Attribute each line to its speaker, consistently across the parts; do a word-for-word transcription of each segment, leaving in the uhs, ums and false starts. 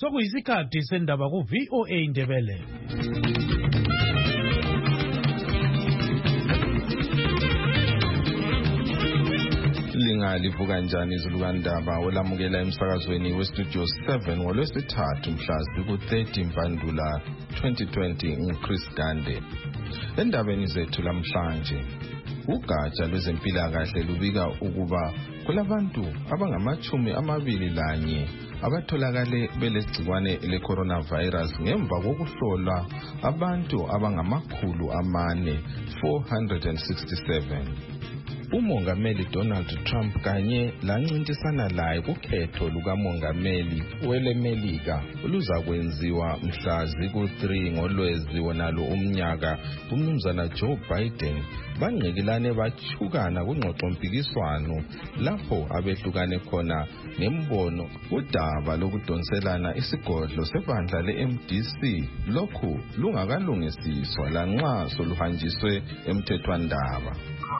Speaker 1: sokuyisikhathi sendaba ku V O A Ndebele.
Speaker 2: Lingalivuka kanjani izulukandaba olamukela emsakazweni westudio seven ngolwesithathu mhla ziku-thirty Mpandula twenty twenty nguChris Gande. Endabeni zethu lamhlanje, ugatsha lwezempilakahle lubika ukuba kulabantu abangamachumi amabili lanye abatholakale belegcikwane le-coronavirus ngemva kokuhlolwa abantu abangamakhulu amane four hundred sixty-seven. Umongameli Donald Trump kanye lancintisana laye kukhetho lukamongameli welemelika oluzakwenziwa mhla ziku-three ngoLwezi wonalo umnyaka umnumzana Joe Biden bangqikilane bachukana kungxoxompikiswano lapho abehlukane khona nembono udaba lokudonselana isigodlo sebandla le-M D C lokhu lungakalungisiswa lanxa soluhanjiswe emthethwandaba.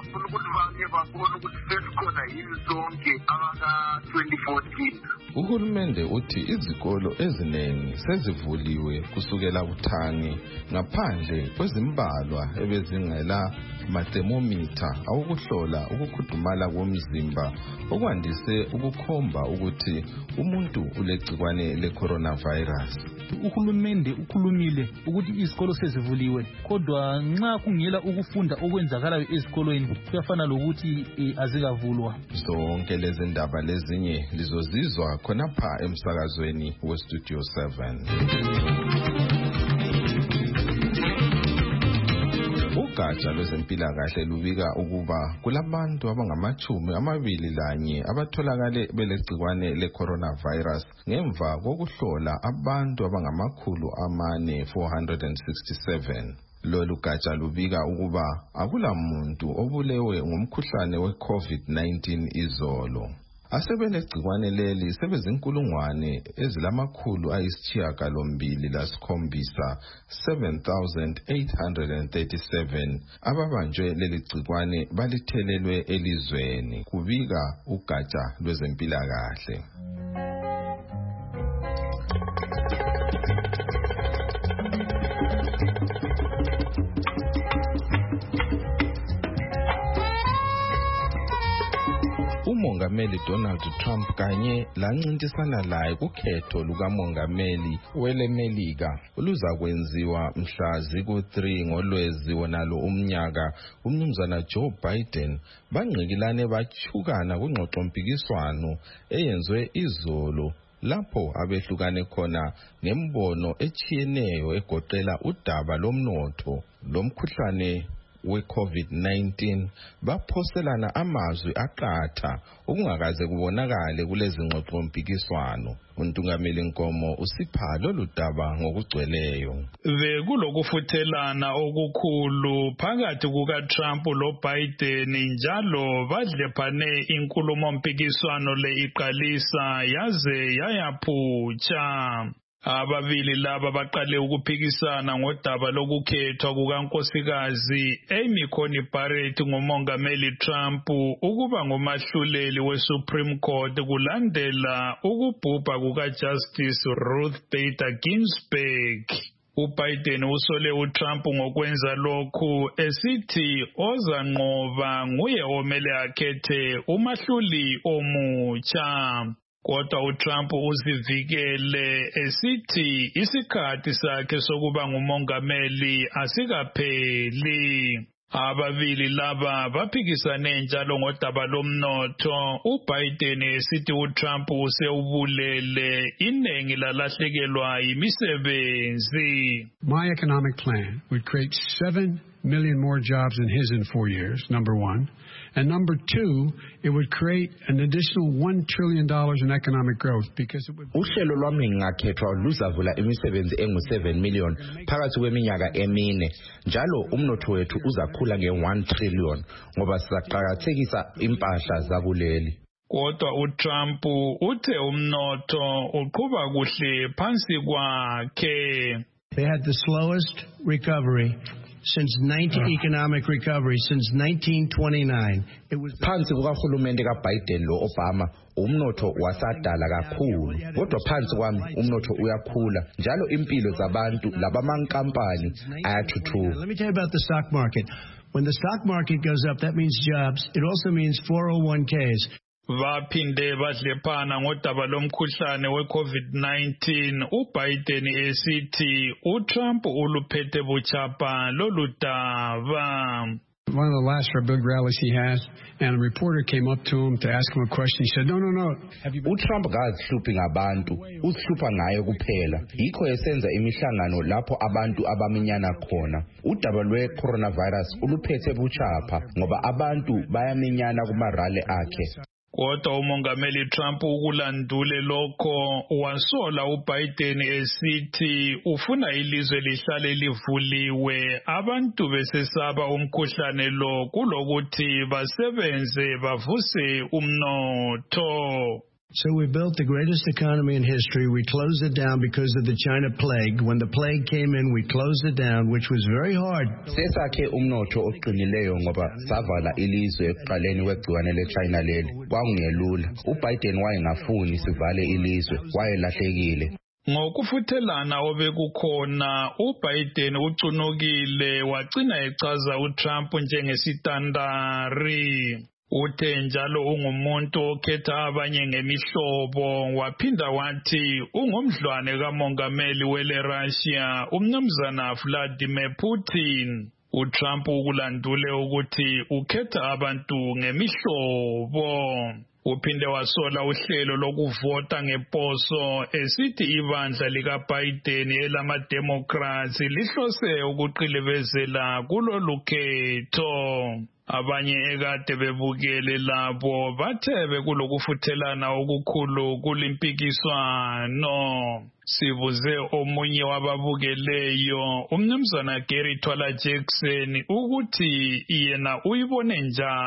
Speaker 2: Uhulumende uthi izikolo eziningi sezivuliwe kusukela kuThange ngaphandle kwezimbalwa ebezingela mathermometer awukuhlola ukukhudumala komzimba okwandise ukukhomba ukuthi umuntu ulegcikwane le-coronavirus.
Speaker 3: Uhulumende ukhulumile ukuthi izikolo sezivuliwe kodwa nxa kungela ukufunda okwenzakalayo ezikolweni kuyafana lokuthi e, azikavulwa.
Speaker 2: Zonke lezi ndaba lezinye lizozizwa khonapha emsakazweni westudio seven. Ugatsha lwezempilakahle lubika ukuba kulabantu abangamachumi amabili lanye abatholakale belegcikwane le-coronavirus ngemva kokuhlola abantu abangamakhulu amane four hundred sixty-seven. Lolu gatsha lubika ukuba akulamuntu obulewe ngumkhuhlane we-COVID nineteen izolo. Asebelegcikwane leli sebezinkulungwane ezilamakhulu ayisishiyagalombili lasikhombisa seven thousand eight hundred thirty-seven ababanjwe leli gcikwane balithelelwe elizweni, kubika ugatsha lwezempilakahle. Umongameli Donald Trump kanye lancintisana laye kukhetho lukamongameli welemelika oluzakwenziwa mhla ziku-three ngoLwezi wonalo umnyaka umnumzana Joe Biden bangqikilane bachukana kungxoxompikiswano eyenzwe izolo lapho abehlukane khona nembono echiyeneyo egoqela udaba lomnotho lomkhuhlane we-COVID nineteen baphoselana amazwi aqatha okungakaze kubonakale kulezi ngxoxompikiswano. Untungameli Nkomo usipha lolu daba ngokugcweleyo.
Speaker 4: Bekulokufuthelana okukhulu phakathi kukaTrump loBiden njalo badlephane inkulumo mpikiswano le iqalisa yaze yayaphutsha. Ababili laba baqale ukuphikisana ngodaba lokukhethwa kukankosikazi Amy Coney Barrett ngumongameli Trump ukuba ngumahluleli weSupreme Court kulandela ukubhubha kukaJustice Ruth Bader Ginsburg. UBiden usole uTrump ngokwenza lokhu esithi ozanqoba nguye omele akhethe umahluli omutsha. Kodwa uTrump uzivikele esithi isikhathi sakhe sokuba ngumongameli asikapheli. Ababili laba baphikisane njalo ngodaba lomnotho, uBiden esithi uTrump usewubulele iningi lalahlekelwa imisebenzi.
Speaker 5: My economic plan would create seven million more jobs than his in four years, number one. And number two, it would create an additional one trillion dollars in economic growth because it would...
Speaker 6: Uhlelo lwami ngakhethwa luzavula imisebenzi engu seven million phakathi kweminyaka emine. Njalo umnotho wethu uzakhula nge-one trillion ngoba sizaqakathekisa impahla zakuleli.
Speaker 4: Kodwa uTrump uthe umnotho uqhuba kuhle phansi kwakhe.
Speaker 7: They had the slowest recovery since nineteen economic recovery since nineteen twenty-nine. It was
Speaker 6: phansi kukaHulumende kaBiden lo Obama umnotho wasadala kakhulu kodwa phansi kwami umnotho uyakhula njalo impilo zabantu labamankampani ayathuthuka.
Speaker 7: Let me tell you about the stock market. When the stock market goes up, that means jobs. It also means four oh one Ks.
Speaker 4: Vaphinde badlephana ngodaba lomkhuhlane we-COVID nineteen. uBiden esithi uTrump uluphethe buchapha lolu daba.
Speaker 5: One of the last big rallies he has, and a reporter came up to him to ask him a question. He said, no, no, no.
Speaker 6: uTrump kazihluphi ngabantu, uzihlupha ngaye kuphela. Yikho esenza imihlangano lapho abantu abaminyana khona. Udaba lwe-coronavirus uluphethe buchapha ngoba abantu bayaminyana kuma-rally akhe.
Speaker 4: Kodwa umongameli Trump ukulandule lokho wasola uBiden esithi ufuna ilizwe lihlale livuliwe abantu besesaba umkhuhlane lo kulokuthi basebenze bavuse umnotho.
Speaker 7: So we built the greatest economy in history. We closed it down because of the China plague. When the plague came in, we closed it down, which was very hard.
Speaker 6: Sesakhe umnotho oqinileyo ngoba savala ilizwe ekuqaleni kwegciwane leChina leli. Kwakungelula. uBiden wayengafuni sivale ilizwe, wayelahlekile.
Speaker 4: Ngokufuthelana obekukhona uBiden ucunukile wagcina echaza uTrump njengesitandari. Uthe njalo ungumuntu okhetha abanye ngemihlobo waphinda wathi ungumdlwane kamongameli wele Russia umnumzana Vladimir Putin. uTrump ukulandule ukuthi ukhetha abantu ngemihlobo. Uphinde wasola uhlelo lokuvota ngeposo esithi ibandla likaBiden elama-Democrats lihlose ukuqilibezela kulolu khetho. Abanye ekade bebukele labo bathe bekulokufuthelana okukhulu kulimpikiswano. Sibuze omunye wababukeleyo umnumzana Gary Twala Jackson ukuthi yena uyibone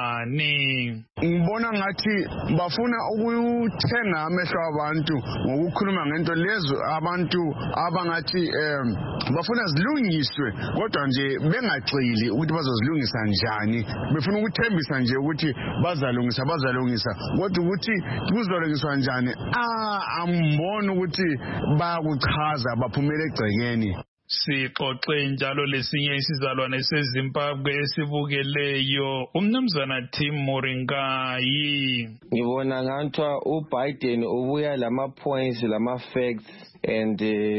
Speaker 4: njani.
Speaker 8: Ngibona ngathi bafuna ukuthenga amehlo abantu ngokukhuluma ngento lezo abantu abangathi em bafuna zilungiswe kodwa nje bengacili ukuthi bazozilungisa njani. Befuna ukuthembisa nje ukuthi bazalungisa bazalungisa kodwa ukuthi kuzolungiswa njani ah ambona ukuthi bakuchaza baphumele egcekeni.
Speaker 4: Sixoxe njalo lesinye isizalwane seZimbabwe esibukeleyo umnumzana Tim Moringai.
Speaker 9: Ngibona ngathi uBiden ubuya lama points lama facts and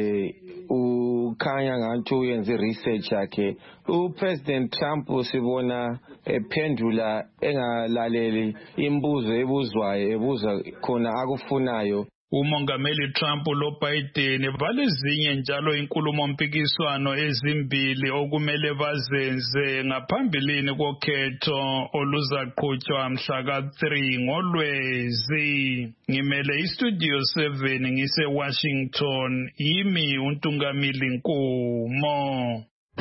Speaker 9: ukhanya ngathi uyenze research yakhe. uPresident Trump sibona ephendula engalaleli imbuzo ebuzwayo ebuza khona akufunayo.
Speaker 4: Umongameli Trump lo Biden balezinye njalo inkulumo mpikiswano ezimbili okumele bazenze ngaphambilini kokhetho oluzaqhutshwa mhla ka three ngoLwezi. Ngimele iStudio seven ngise Washington, yimi uNtungamili Nkumo.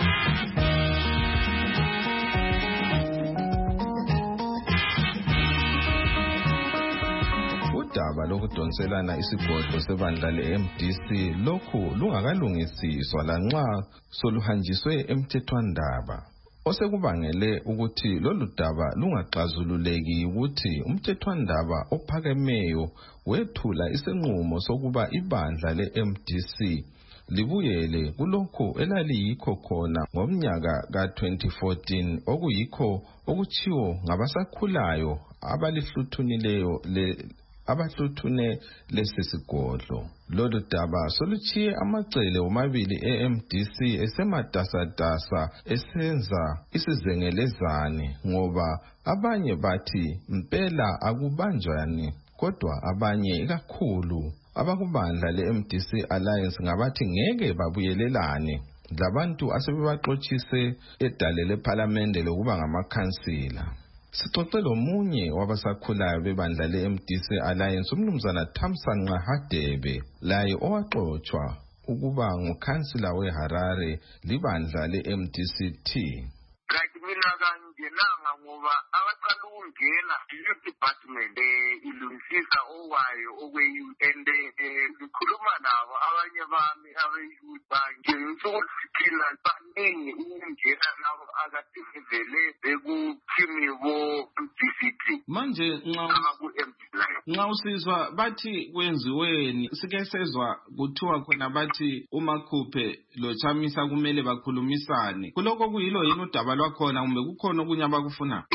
Speaker 2: Udaba lokudonselana isigodlo sebandla le-M D C lokhu lungakalungisiswa lanxa soluhanjiswe emthethwandaba. Osekubangele ukuthi lolu daba lungaxazululeki ukuthi umthethwandaba ophakemeyo wethula isinqumo sokuba ibandla le-M D C libuyele kulokho elaliyikho khona ngomnyaka ka twenty fourteen okuyikho okuchiwo ngabasakhulayo abalihluthunileyo le abahluthune lesi sigodlo. Lolu daba soluchiye amacele omabili e-M D C esematasadasa esenza isizengelezane ngoba abanye bathi mpela akubanjani kodwa abanye ikakhulu abakubandla le-M D C Alliance ngabathi ngeke babuyelelane labantu asebebaxochise edale lePhalamende lokuba ngamakhansila. Sixoxe lomunye wabasakhulayo bebandla le-M D C Alliance umnumzana Thamsanqa Hadebe laye owaxoxwa ukuba ngukhansila weHarare libandla le-M D C T.
Speaker 10: Kanti mina kangenanga ngoba abaqala ukungena i-Youth Department ilungisisa owayo okwe-U and ngikhuluma nabo abanye bami abe-youth banje ukuthi thina baningi ukungena labo akade bevele bekuthimi bo-M D C T
Speaker 11: manje nxa
Speaker 10: abaku-M D C
Speaker 11: nxa usizwa bathi kwenziweni sike sezwa kuthiwa khona bathi uMakhuphe loChamisa kumele bakhulumisane kuloko kuyilo yini udaba lwakhona kumbe kukhona okunye abakufuna?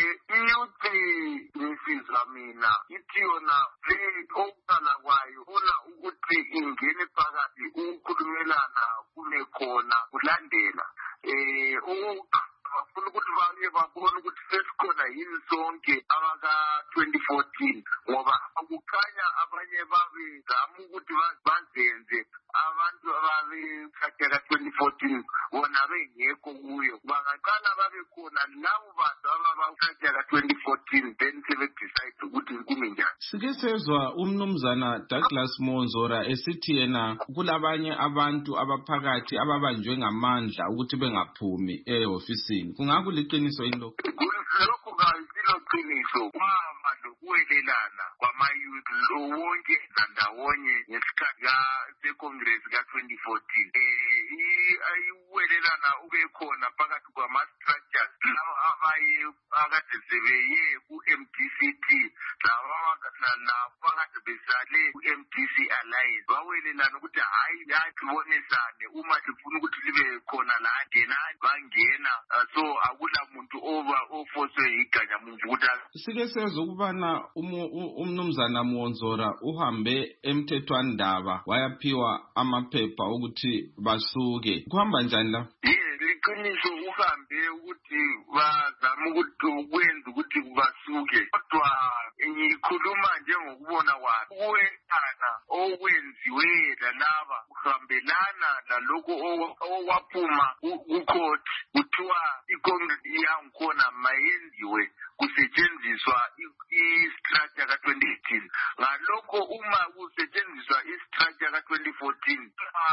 Speaker 10: Iyuthi ngisizwa mina ithi yona le okuqala kwayo ufuna ukuthi ingene phakathi ukukhulumelana kune khona kulandela um bafuna ukuthi baye babone ukuthi sesikhona yini sonke abaka-twenty fourteen ngoba kukhanya abanye babezama ukuthi bazenze abantu ababekhathi ka-twenty fourteen bona bengekho kuyo bangaqala babe khona labo bantu ababakhathi ka-twenty fourteen then sebedecide ukuthi kume njani.
Speaker 11: Sike sezwa umnumzana Douglas Monzora esithi yena kulabanye abantu abaphakathi ababanjwe ngamandla ukuthi bengaphumi e-ofisini kungakuliqiniso yini lokho?
Speaker 10: Lokho kayisilo qiniso kwaba lokuwelelana kwamayouth wonke ndawonye ngesikhathi se-Congress ka-twenty fourteen. Ayiwelelana ube khona phakathi kwama-structures labo abaye akade sebeye ku-M D C T labo akade besale ku-M D C Alliance bawelelana ukuthi hayi sibonisane uma sifuna ukuthi libe khona la ngena bangena so akula muntu over ofoswe iganyamuntu ukuthi
Speaker 11: sike sezwa ukubana umnumzana Monzora uhambe emthethwandaba wayaphiwa amaphepha ukuthi basuke kuhamba njani la?
Speaker 10: Yes, liqiniso uhambe ukuthi bazama ukuthi kwenza ukuthi basuke kodwa ngikhuluma njengokubona kwami ukwelana okwenziwe lalaba kuhambelana lalokho okwaphuma kucourt kuthiwa iCongress yangikhona mayenziwe kusetshenziswa i-structure ka-twenty eighteen ngalokho uma kusetshenziswa i-structure ka-twenty fourteen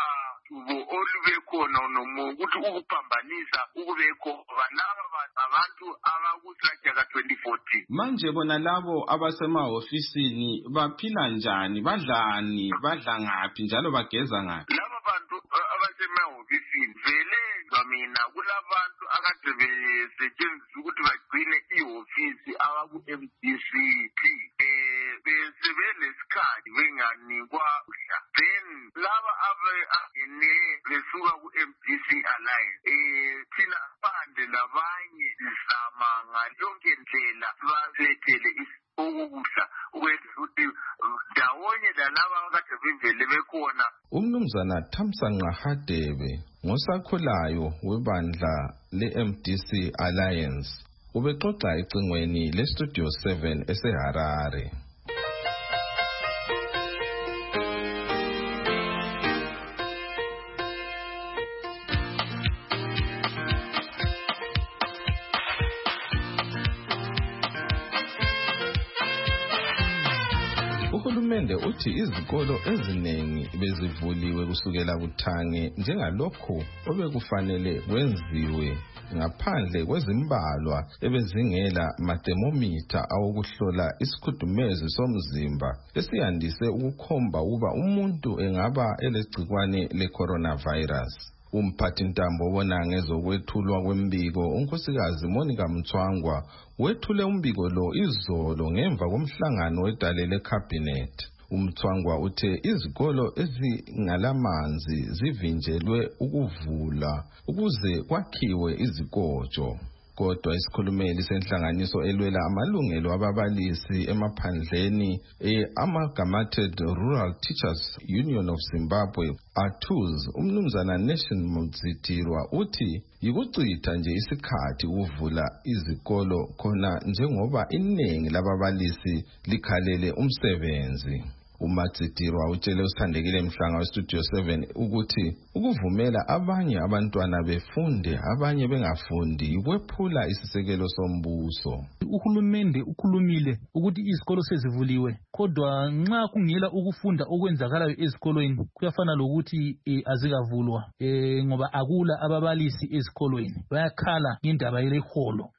Speaker 10: olube khona noma ukuthi ukuphambanisa ukubekho banaba abantu abaku-structure ka-twenty fourteen.
Speaker 11: Manje bona labo abasemahofisini baphila njani badlani badla ngaphi njalo bageza ngaphi?
Speaker 10: Laba bantu abasemahofisini vele mina kulabantu akade besetshenziswa ukuthi bagcine ihofisi abaku-M D C T besebenesikhathi benganikwa kudla then laba abangene besuka ku-M D C Alliance thina pande labanye sizama ngalonke ndlela sibalethele ukudla ukwenza ukuthi ndawonye lalaba akade bevele bekhona.
Speaker 2: Umnumzana Thamsanqa Hadebe ngosakhulayo webandla le-M D C Alliance ubexoxa ecingweni le-Studio seven eseHarare. Uhulumende uthi izikolo eziningi bezivuliwe kusukela kuthange njengalokho obekufanele kwenziwe ngaphandle kwezimbalwa ebezingela mathemometer awokuhlola isikhudumezi somzimba esiyandise ukukhomba ukuba umuntu engaba elegcikwane le-coronavirus. Umphathintambo obona ngezokwethulwa kwembiko unkosikazi Monica Mthwangwa wethule umbiko lo izolo ngemva komhlangano wedale leCabinet. Umthwangwa uthe izikolo ezingalamanzi zivinjelwe ukuvula ukuze kwakhiwe izikotsho. Kodwa isikhulumeli senhlanganiso elwela amalungelo ababalisi emaphandleni e-Amalgamated Rural Teachers Union of Zimbabwe A T U Z umnumzana Nation Mzitirwa uthi yikucitha nje isikhathi ukuvula izikolo khona njengoba iningi lababalisi likhalele umsebenzi. uMatsitirwa utshele usithandekile Mhlanga weStudio seven ukuthi ukuvumela abanye abantwana befunde abanye bengafundi ukwephula isisekelo sombuso.
Speaker 3: Uhulumende ukhulumile ukuthi izikolo sezivuliwe kodwa nxa kungela ukufunda okwenzakalayo ezikolweni kuyafana lokuthi e, azikavulwa e, ngoba akula ababalisi ezikolweni bayakhala ngendaba yeleholo.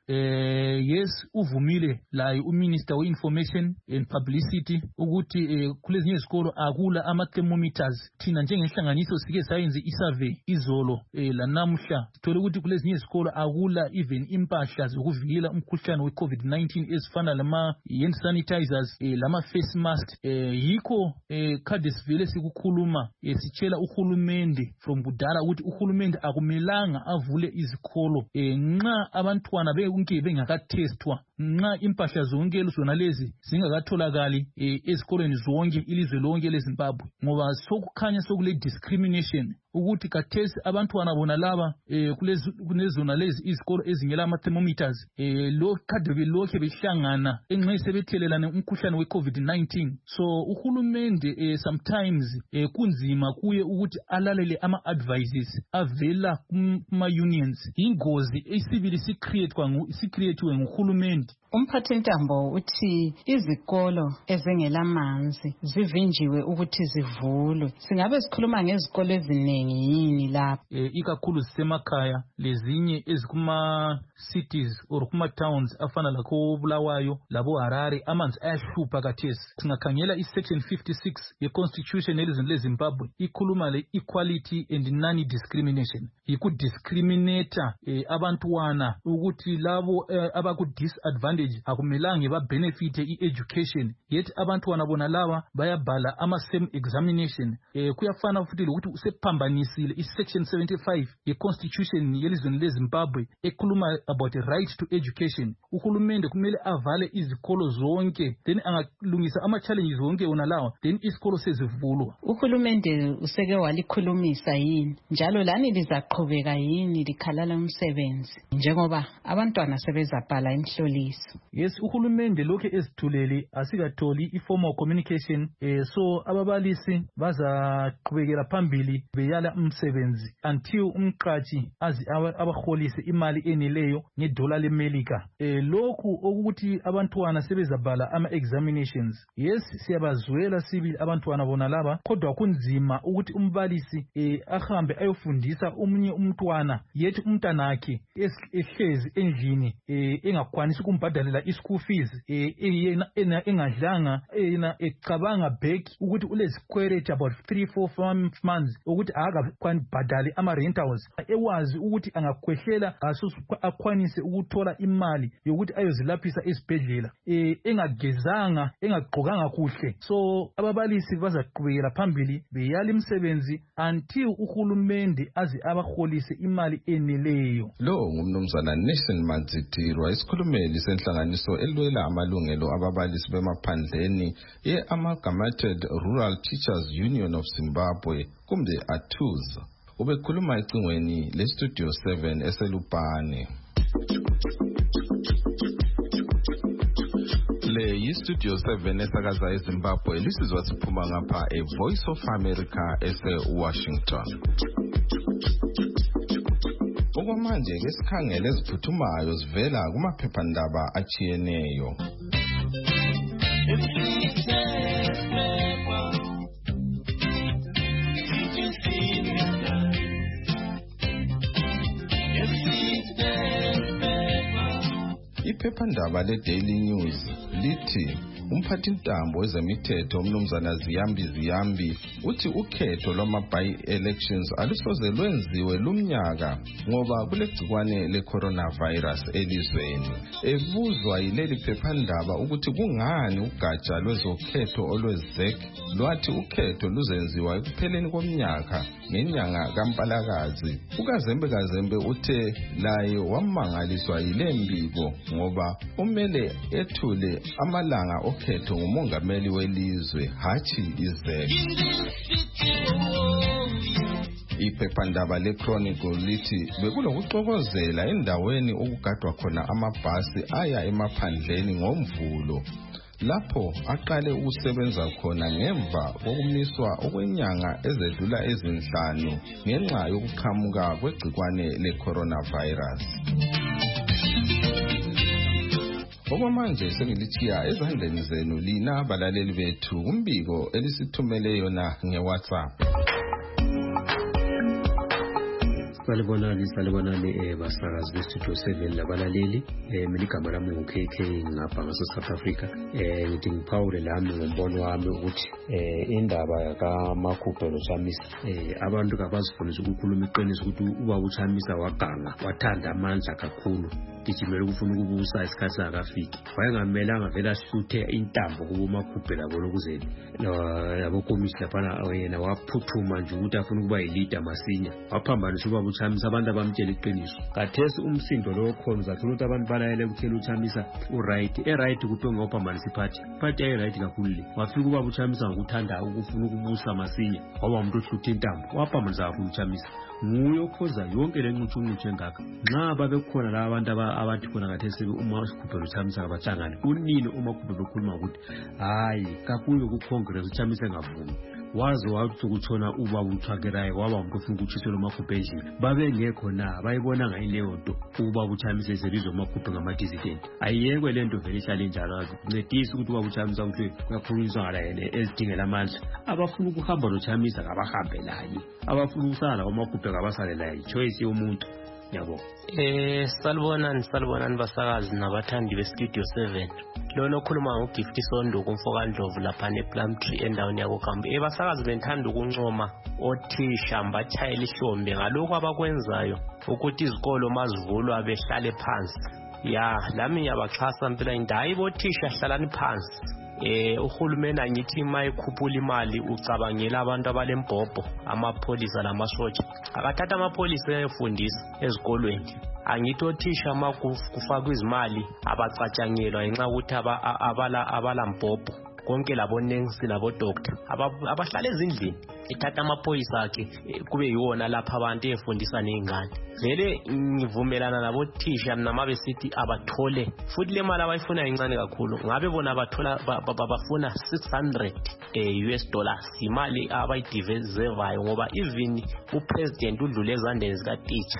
Speaker 3: eh yes uvumile la uminister we-information and publicity ukuthi eh, kulezinye izikolo akula ama-thermometers. Thina njengenhlanganiso sike sayenze isurvey izolo eh, lanamuhla sithole ukuthi kulezinye izikolo akula even impahla zokuvikela umkhuhlane we-covid nineteen ezifana lama-hand sanitizers eh, lama-face mask eh, yikho eh, kade sivele sikukhuluma eh, sitshela uhulumende from kudala ukuthi uhulumende akumelanga avule izikolo eh, nxa abantwana bonke bengakathestwa, nxa impahla zonke zona lezi zingakatholakali eh, ezikolweni zonke ilizwe lonke leZimbabwe, ngoba sokukhanya sokule discrimination ukuthi kathesi abantwana bona laba eh, kulezi kunezona lezi izikolo ezingela ama thermometers eh, lo kade belokhe behlangana enxe sebethelelana umkhuhlane we-covid nineteen. So uhulumende eh, sometimes eh, kunzima kuye ukuthi alalele ama advices avela kuma unions. Ingozi esibili sicreate kwangu sicreatewe nguhulumende.
Speaker 12: Umphathintambo uthi izikolo ezengelamanzi zivinjiwe ukuthi zivulwe. Singabe sikhuluma ngezikolo eziningi yini lapha?
Speaker 3: E, ikakhulu zisemakhaya lezinye ezikuma cities or kuma towns afana lakho Bulawayo labo Harare amanzi ayahlupha kathesi. Singakhangela isection fifty-six ye-constitution elizweni leZimbabwe ikhuluma le equality and non-discrimination. Ikudiscriminate eh, abantwana ukuthi labo eh, abaku disadvantage akumelanga ba benefit i-education, yet abantwana bona laba bayabhala ama same examination. Eh, kuyafana futhi ukuthi usephambanisile i-section seventy-five ye-constitution yelizweni leZimbabwe ekhuluma about the right to education. Uhulumende kumele avale izikolo zonke, then angalungisa ama challenges zonke wona lawa, then isikolo sezivulwa.
Speaker 12: Uhulumende useke walikhulumisa yini njalo lani lizaqhubeka yini likhalala umsebenzi njengoba abantwana sebezabhala imhloliso?
Speaker 3: Yes, uhulumende lokho ezithulele asikatholi i-formal communication eh, so ababalisi bazaqhubekela phambili beyala umsebenzi until umqathi azi abaholise imali eneleyo ngedola leMelika. Eh, lokhu ukuthi abantwana sebezabhala ama examinations, yes siyabazwela sibili abantwana bona laba, kodwa kunzima ukuthi umbalisi eh, ahambe ayofundisa umunye umntwana yethi umntanakhe ehlezi endlini eh, engakwanisi ukumbhadalela i-school fees eh, yena engadlanga yena ecabanga back ukuthi ulesikweleti about three four months ukuthi akabhadali ama rentals, ewazi ukuthi angakhwehlela aso akwanise ukuthola imali yokuthi ayozilaphisa esibhedlela eh, engagezanga engagqokanga kuhle. So ababalisi bazaqhubekela phambili beyala imsebenzi until uhulumende azi abaholise imali eneleyo.
Speaker 2: Lo ngumnumzana Nation Manzitirwa, isikhulumeli senhlanganiso elwela amalungelo ababalisi bemaphandleni ye-Amalgamated Rural Teachers Union of Zimbabwe kumbe A T U Z. Ubekhuluma ecingweni le-Studio seven eselupane. Le yi-Studio seven esakaza eZimbabwe lisizwa siphuma ngapha e-Voice of America ese-Washington. Okwamanje ke sikhangele eziphuthumayo zivela kumaphephandaba achiyeneyo. Iphephandaba le-Daily News lithi umphathintambo wezemithetho umnumzana Ziyambi Ziyambi uthi ukhetho lwama-by-elections alusoze lwenziwe lumnyaka ngoba kulegcikwane le-coronavirus elizweni. Ebuzwa yileli phephandaba ukuthi kungani ugatsha lwezokhetho olwe-Z E C lwathi ukhetho luzenziwa ekupheleni komnyaka ngenyanga kaMpalakazi, uKazembe Kazembe uthe laye wamangaliswa yile mbiko ngoba umele ethule amalanga okhetho ngumongameli welizwe hathi i-Z E C. Iphephandaba le-Chronicle lithi bekulokuxokozela endaweni okugadwa khona amabhasi aya emaphandleni ngomvulo, lapho aqale ukusebenza khona ngemva kokumiswa okwenyanga ezedlula ezinhlanu ngenxa yokuqhamuka kwegcikwane le-coronavirus. Okwamanje sengilithiya ezandleni zenu lina abalaleli bethu umbiko elisithumele yona nge-WhatsApp.
Speaker 13: Salibonani salibonani eh basakazi bestudio seven labalaleli eh mina igama lami ngu-K K ngapha ngaso South Africa eh ngithi ngiphawule lami ngombono wami ukuthi eh indaba kaMakhubhe noChamisa eh abantu kabazifundisa ukukhuluma iqiniso ukuthi uba uChamisa waganga wathanda amandla kakhulu gijimela ukufuna ukubusa isikhathi singakafiki wayengamelanga vele asuthe intambo kubo Makhubhe labo lokuzeni labo komisi laphana yena waphuthuma nje ukuthi afuna ukuba yilida masinya waphambanisa uba uChamisa abantu abamtshela iqiniso kathesi umsindo lo khona uzathola ukuthi abantu balayele ukuthela uChamisa uright eright ukuthi ongophambanisa iphathi iphathi ayiright kakhulu le wafika uba uChamisa ngokuthanda ukufuna ukubusa masinya waba umuntu ohluthe intambo waphambanisa kakhulu uChamisa nguye okhoza yonke le ncuthuncuthi engaka nxa babekhona la abantu abathi khona kathesi uMakhubhe noChamisa abahlangane unini uMakhubhe bekhuluma ukuthi hayi kakuyo ku Congress uChamisa engavumi waze wathi ukutshona uba uThakeraye waba umuntu ofuna ukutshisela uMakhubhe endlini babengekho na bayibona ngayileyo nto uba uChamisa esebizwa uMakhubhe ngama-dissident ayiyekwe le nto vele ihlale njalo ncedisa ukuthi uba uChamisa ukuthi kuyakhulunyiswa ngala yena ezidingela amandla abafuna ukuhamba noChamisa kabahambe laye abafuna ukusala uMakhubhe kabasale laye choice yomuntu yabo.
Speaker 14: Eh salibonani salibonani basakazi nabathandi bestudio seven lona okhuluma ngoGift Sondo kumfoka Ndlovu lapha nePlumtree endaweni yakoGambi eh basakazi benthanda ukuncoma othisha mbatshayela ihlombe ngalokho abakwenzayo ukuthi izikolo mazivulwa behlale phansi ya lami ngiyabaxhasa impela indayi bothisha hlalani phansi eh uhulumeni angithi mayikhuphula imali ucabangela abantu abalembhobho amapholisa lamasotsha akathatha amapholisa ayefundisa ezikolweni angithi othisha makufakwa izimali abacatshangelwa ngenxa ukuthi abala abalambhobho konke labo nurse labo doctor abahlala ezindlini ethatha amaphoyisa akhe kube yiwona lapha abantu efundisa nezingane vele ngivumelana nabo thisha noma besithi abathole futhi le mali abayifuna incane kakhulu ngabe bona bathola bafuna six hundred U S dollars imali abayidivezevayo ngoba even upresident udlule ezandleni zika teacher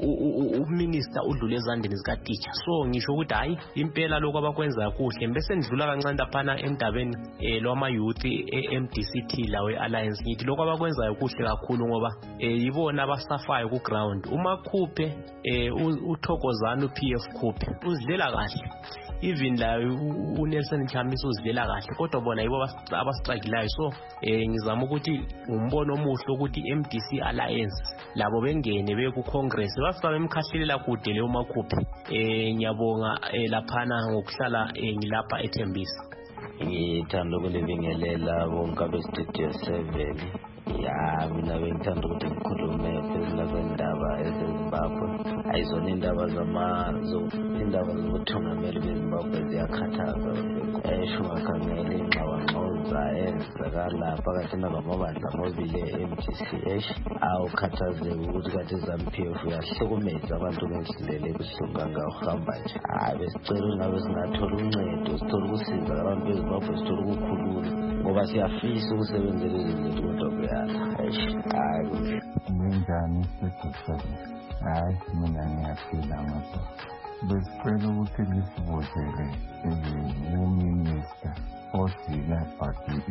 Speaker 14: uminister udlule ezandleni zika teacher so ngisho ukuthi hayi impela lokho abakwenza kuhle bese ndlula kancane laphana endabeni lwama youth e-M D C T lawe alliance ngithi lokho abakwenzayo kuhle kakhulu ngoba yibona abasafayo ku ground uMakhubhe uThokozana uP F Khuphe uzidlela kahle even la uNelson Chamisa uzidlela kahle kodwa bona yibo abastruggle so ngizama ukuthi umbono omuhle ukuthi M D C alliance labo bengene be ku Congress bafika bemkhahlelela kude le uMakhubhe ngiyabonga laphana ngokuhlala ngilapha eThembisa
Speaker 15: ngithanda ukulibingelela bonke bestudio seven ya mina bengithanda ukuthi ngikhulume phezulu kwendaba ezimbabwe ayizona indaba zamazo indaba zokuthungameli bezimbabwe ziyakhathaza esho ngakhangela ingxabangxoza ezakala phakathi nabamabandla amabili e-M T C H awukhathazeka ukuthi kathi ZANU-P F uyahlukumeza abantu ngendlela ebuhlungu kangahamba nje hayi besicela ngabe singathola uncedo sithola ukusiza abantu bezimbabwe sithola ukukhulula ngoba siyafisa ukusebenzela izinto kodwa kuyala hayi
Speaker 16: kunjani sekusebenza hayi mina ngiyaphila ngapha besicela ukuthi lisibozele uminister osila but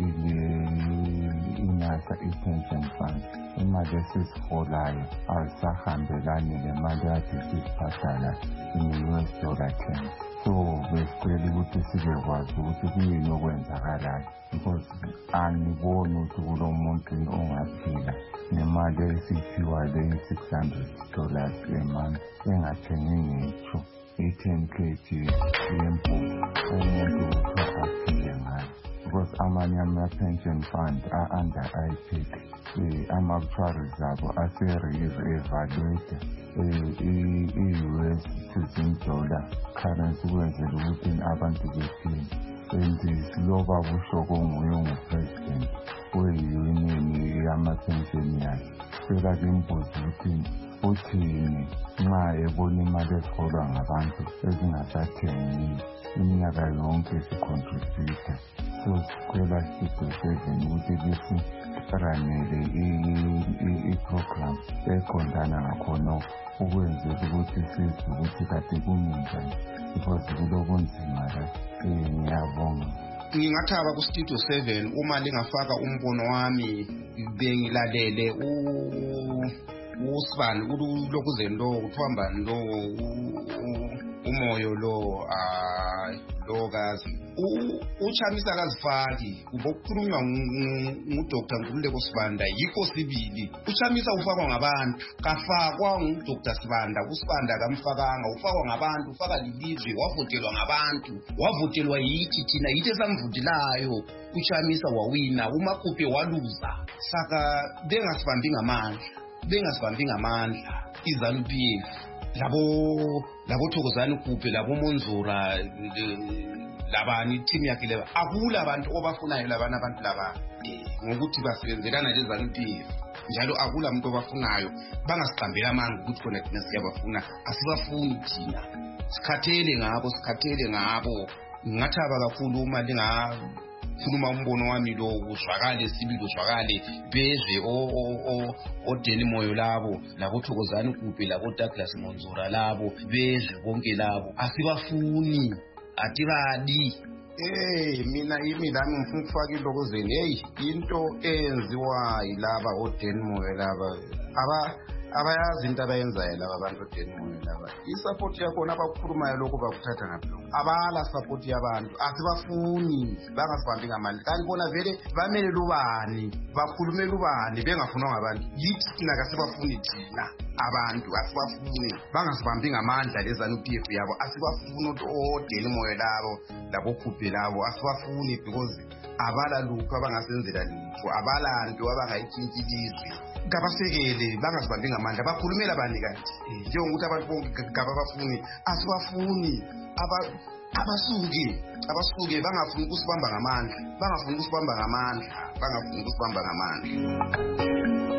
Speaker 16: inasa i-pension fund imali esiziholayo azisahambelani nemali kade sizibhadala in-U S dollar ten so besicela ukuthi sibekwazi ukuthi kuyini okwenzakalayo because aniboni ukuthi kulo muntu ongaphila nemali esiphiwa leyi-six hundred dollars a month engathengi ngitsho i-ten K G yempuphu umuntu kuthiwa aphile ngayo because amanye ama-pension fund a-under I P E C ama-actuaries zabo ase-re-evaluate i-U S dollar currency kwenzela ukuthi abantu bephile and siloba busho konguye ngupresident we-union yama-pension yakhe seka-ke imbuzi ukuthi uthini nxa ebona imali eziholwa ngabantu ezingasathengi iminyaka yonke sicontribute so sicela studio seven ukuthi lisiranele i-program eqondana ngakhona ukwenzela ukuthi sizi ukuthi kade kumi njani because kulobunzima la ngiyabonga
Speaker 17: ngingathaba ku-studio seven uma lingafaka umbono wami bengilalele usibani kulokuze lo kuthamba lo umoyo lo ah lo kazi uchamisa kazifaki kubokukhulunywa ngudoctor Nkululeko Sibanda yikho sibili uchamisa ufakwa ngabantu kafakwa ngudoctor Sibanda uSibanda kamfakanga ufakwa ngabantu ufaka lilizwe wavotelwa ngabantu wavotelwa yithi thina yithi esamvutilayo uchamisa wawina uMakhuphe waluza saka bengasibambi ngamandla bengasibambi ngamandla iZANU P F labo labo Thokozani Khuphe labo Monzura labani team yakhe leba akula abantu obafunayo labana abantu laba ngokuthi basebenzelana leZANU P F njalo akula umuntu obafunayo bangasiqambela amanga ukuthi khona thina siyabafuna asibafuni thina sikhathele ngabo sikhathele ngabo ngathaba kakhulu uma linga khuluma umbono wami lo uzwakale sibili uzwakale bezwe o o odeni moyo labo labo Thokozani Khuphe labo Douglas Monzura labo bezwe bonke labo asibafuni atibadi eh mina yimi lami ngifuna ukufaka ilokozeni hey into enziwa yilaba odeni moyo laba aba abayazi into abayenzayo laba abantu odeni moyo laba isupport yakhona abakukhulumayo lokho bakuthatha ngaphi abala support yabantu asibafuni bangasibambi ngamandla kanti bona vele bamele lubani bakhulume lubani bengafunwa ngabantu yithi thina kasibafuni thina abantu asibafuni bangasibambi ngamandla leZANU P F yabo asibafuni odeni moyo labo labo Khuphe labo asibafuni because abala lukho abangasenzela litho abalanto abangayitshintshilizwe kabasekele bangasibambi ngamandla bakhulumela bani kanti njengokuthi abantu bonke kababafuni asibafuni aba abasuke abasuke bangafuni ukusibamba ngamandla bangafuni ukusibamba ngamandla bangafuni ukusibamba ngamandla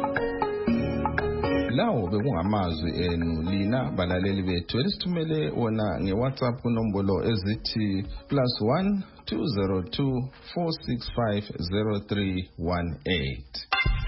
Speaker 2: lawo bekungamazwi enu lina balaleli bethu elisithumele wona ngeWhatsApp kunombolo ezithi plus one two zero two four six five zero three one eight.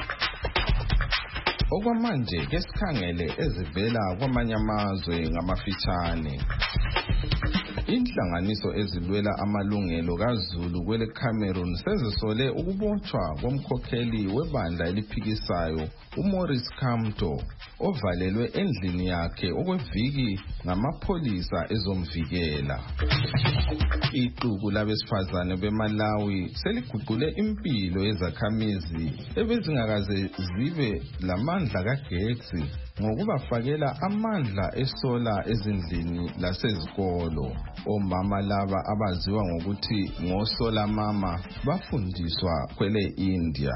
Speaker 2: Okwamanje ke sikhangele ezivela kwamanye amazwe ngamafitshane. Inhlanganiso ezilwela amalungelo kaZulu kwele Cameroon sezisole ukubotshwa komkhokheli webandla eliphikisayo uMaurice Kamto ovalelwe endlini yakhe okweviki ngamapholisa ezomvikela. Iqhubu labesifazane beMalawi seliguqule impilo yezakhamizi ebezingakaze zibe lamandla kagetsi ngokubafakela amandla esola ezindlini lasezikolo. Omama laba abaziwa ngokuthi ngosola mama bafundiswa kwele India.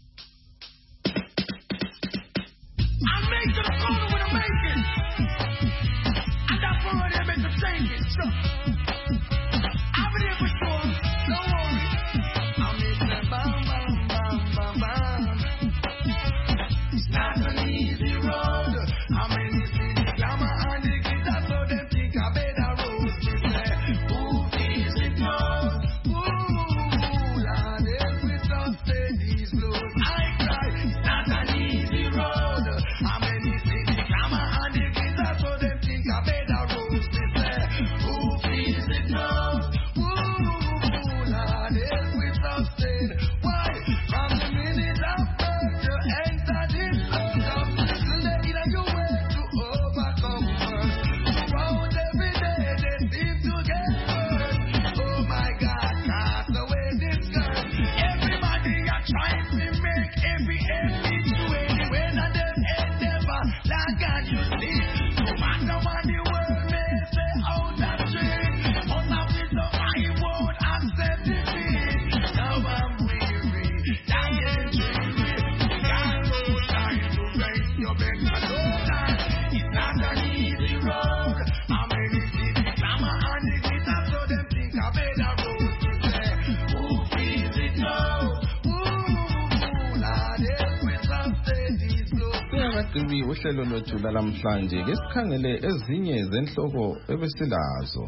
Speaker 2: Sibi uhlelo lwethu lalamhlanje ke sikhangele ezinye zenhloko ebesilazo.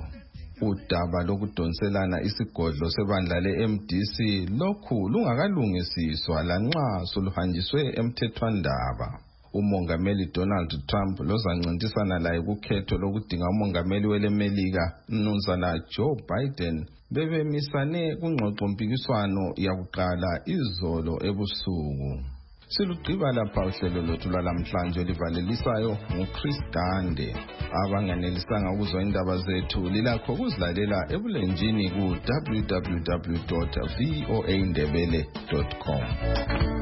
Speaker 2: Udaba lokudonselana isigodlo sebandla le-M D C lokhu lungakalungisiswa lanxa soluhanjiswe emthethwandaba. Umongameli Donald Trump lozancintisana laye kukhetho lokudinga umongameli welemelika Mnumzana Joe Biden bebemisane kungxoxo mpikiswano yakuqala izolo ebusuku. Silugqiba lapha uhlelo lwethu lwalamhlanje olivalelisayo nguChris Gande. Abanganelisanga ukuzwa indaba zethu lilakho ukuzilalela ebulenjini ku w w w dot v o a ndebele dot com.